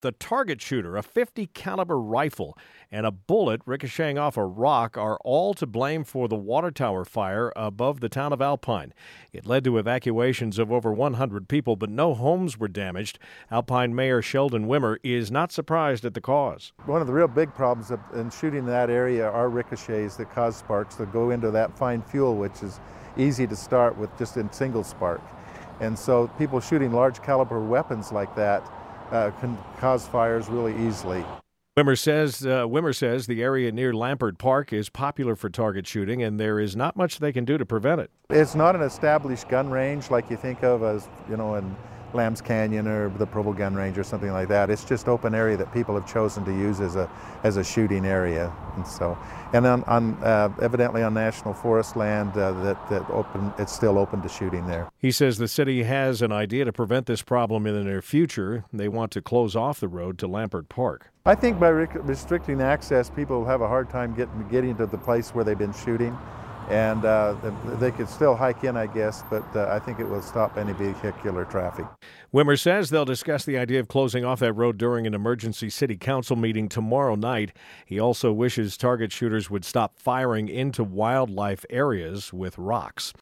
The target shooter, a 50 caliber rifle, and a bullet ricocheting off a rock are all to blame for the water tower fire above the town of Alpine. It led to evacuations of over 100 people, but no homes were damaged. Alpine Mayor Sheldon Wimmer is not surprised at the cause. One of the real big problems in shooting in that area are ricochets that cause sparks that go into that fine fuel, which is easy to start with just in single spark. And so people shooting large caliber weapons like that can cause fires really easily. Wimmer says the area near Lampert Park is popular for target shooting, and there is not much they can do to prevent it. It's not an established gun range like you think of as, in Lambs Canyon or the Provo Gun Range or something like that. It's just open area that people have chosen to use as a shooting area, and on evidently on national forest land it's still open to shooting there. He says the city has an idea to prevent this problem in the near future. They want to close off the road to Lampert Park. I think by restricting access, people will have a hard time getting to the place where they've been shooting. And they could still hike in, I guess, but I think it will stop any vehicular traffic. Wimmer says they'll discuss the idea of closing off that road during an emergency city council meeting tomorrow night. He also wishes target shooters would stop firing into wildlife areas with rocks.